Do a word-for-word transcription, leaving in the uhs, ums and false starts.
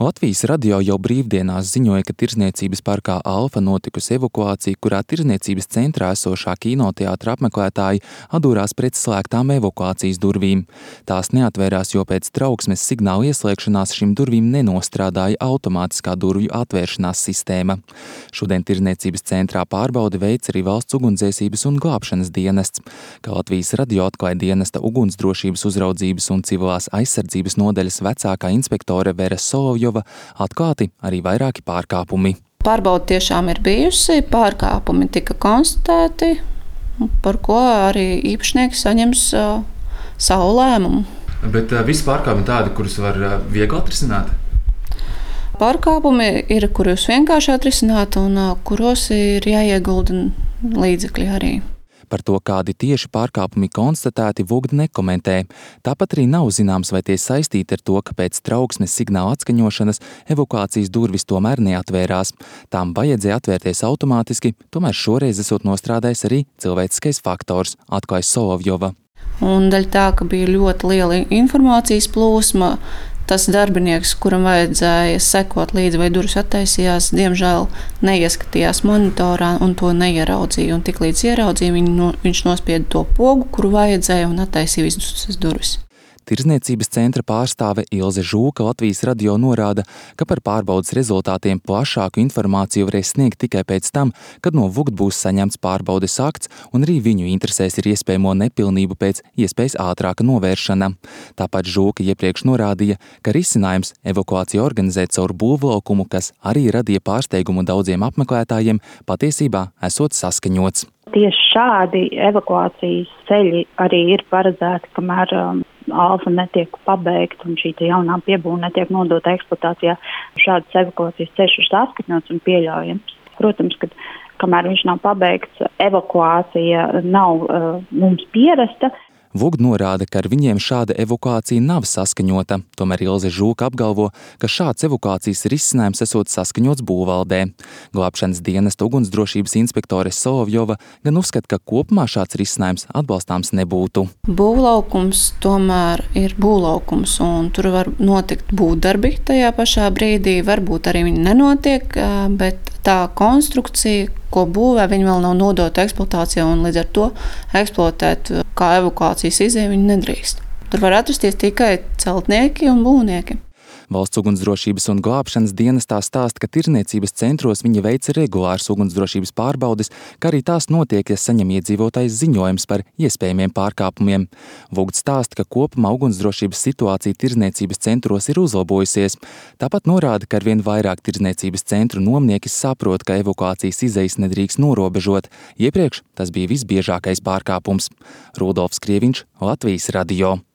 Latvijas radio jau brīvdienās ziņoja, ka Tirdzniecības parkā Alfa notikusi evakuācija, kurā Tirdzniecības centrā esošā kinoteātra apmeklētāji atdūrās pret slēgtām evakuācijas durvīm. Tās neatvērās, jo pēc trauksmes signāla ieslēgšanās šīm durvīm nenostrādāja automātiskā durvju atvēršanās sistēma. Šodien Tirdzniecības centrā pārbaudi veic arī Valsts ugunsdzēsības un glābšanas dienests. Kā Latvijas radio atklāja dienesta ugunsdrošības uzraudzības un civilās aizsardzības nodaļas vecākā inspektore Vera Solovjova, atklāti arī vairāki pārkāpumi. Pārbaude tiešām ir bijusi, pārkāpumi tika konstatēti, par ko arī īpašnieki saņems uh, savu lēmumu. Bet uh, visi pārkāpumi tādi, kurus var uh, viegli atrisināt? Pārkāpumi ir, kurus vienkārši atrisināt un uh, kuros ir jāiegulda līdzekļi arī. Par to, kādi tieši pārkāpumi konstatēti, Vugd nekomentē. Tāpat arī nav zināms, vai tie saistīti ar to, ka pēc trauksmes signāla atskaņošanas evakuācijas durvis tomēr neatvērās. Tām vajadzēja atvērties automātiski, tomēr šoreiz esot nostrādājis arī cilvēciskais faktors, atklāja Solovjova. Un daļa tā, ka bija ļoti liela informācijas plūsma, tas darbinieks, kuram vajadzēja sekot līdzi, vai durvis attaisījās, diemžēl neieskatījās monitorā un to neieraudzīja. Un tiklīdz ieraudzīja, viņ no, viņš nospieda to pogu, kuru vajadzēja, un attaisīja visas durvis. Tirdzniecības centra pārstāve Ilze Žūka Latvijas radio norāda, ka par pārbaudes rezultātiem plašāku informāciju varēs sniegt tikai pēc tam, kad no Vugd būs saņemts pārbaudes akts, un arī viņu interesēs ir iespējamo nepilnību pēc iespējas ātrāka novēršana. Tāpat Žūka iepriekš norādīja, ka risinājums evakuāciju organizēt caur būvlaukumu, kas arī radīja pārsteigumu daudziem apmeklētājiem, patiesībā esot saskaņots. Tieši šādi evakuācijas ceļi arī ir paredzēti, kamēr um, Alfa netiek pabeigta un šī jaunā piebūve netiek nodota eksploatācijā. Šādas evakuācijas ceļš ir saskaņots un pieļaujams. Protams, ka kamēr viņš nav pabeigts, evakuācija nav uh, mums pierasta. Vugd norāda, ka ar viņiem šāda evakuācija nav saskaņota, tomēr Ilze Žūka apgalvo, ka šāds evakuācijas risinājums esot saskaņots būvvaldē. Glābšanas dienesta ugunsdrošības inspektore Solovjova gan uzskata, ka kopumā šāds risinājums atbalstāms nebūtu. Būvlaukums tomēr ir būvlaukums, un tur var notikt būvdarbi tajā pašā brīdī, varbūt arī viņi nenotiek, bet tā konstrukcija, ko būvē, viņi vēl nav nodota eksploatācijā, un līdz ar to eksploatēt kā evakuācijas izēju viņi nedrīkst. Tur var atrasties tikai celtnieki un būvnieki. Valsts ugunsdrošības un glābšanas dienestā stāsta, ka Tirdzniecības centros viņi veic regulāras ugunsdrošības pārbaudes, kā arī tās notiek, ja saņem iedzīvotājs ziņojums par iespējamiem pārkāpumiem. Vugd stāsta, ka kopumā ugunsdrošības situācija Tirdzniecības centros ir uzlabojusies. Tāpat norāda, ka arvien vairāk Tirdzniecības centru nomnieki saprot, ka evakuācijas izejas nedrīkst norobežot. Iepriekš tas bija visbiežākais pārkāpums. Rudolfs Krieviņš, Latvijas radio.